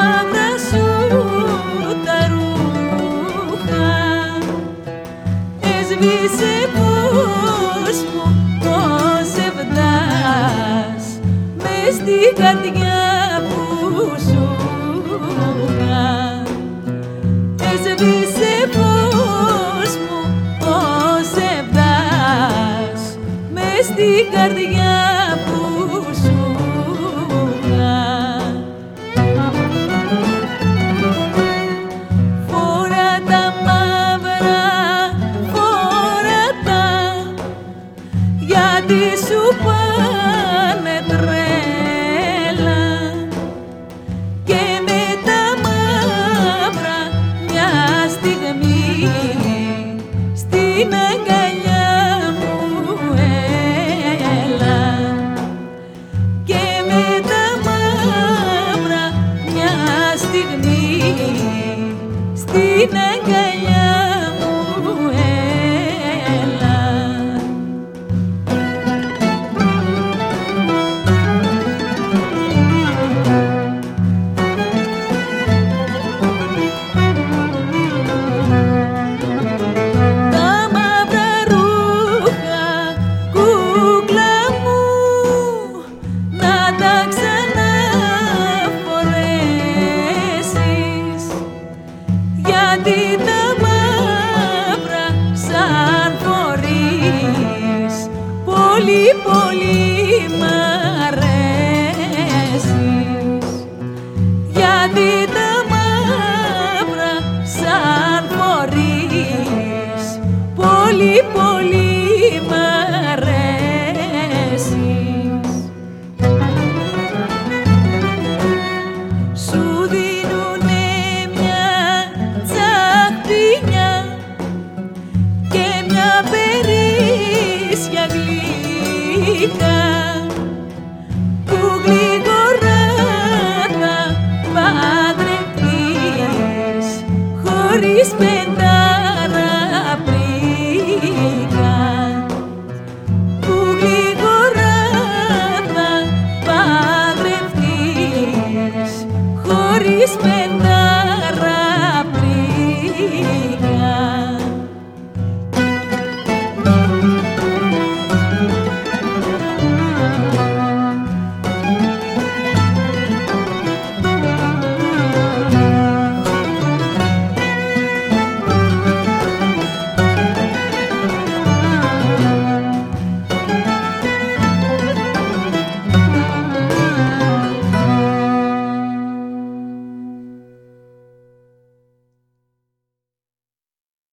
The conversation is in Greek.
μαύρα σου τα ρούχα έσβησε φως μου το ζευδάς μες στην καρδιά που σου είχα. Έσβησε φως μου το ζευδάς μες στην καρδιά που σου είχα. Φόρα τα μαύρα, φόρα τα, γιατί σου πάνε τρέλα και με τα μαύρα μια στιγμή στην αγκαλιά μου έλα και με τα μαύρα μια στιγμή στην αγκαλιά μου έλα. Τα μαύρα ρούχα, κούκλα μου, να τα ξαναφορέσεις, γιατί τα μαύρα σαν φορείς πολύ πολύ μ' αρέσεις, γιατί τα μαύρα σαν φορείς πολύ πολύ μ' αρέσεις. Σου δίνουνε μια τσαχπινιά και μια περίσσια γλυκά που γλυκορά θα παντρευτείς χωρίς πενταραπλήκα, που γλυκορά θα παντρευτείς χωρίς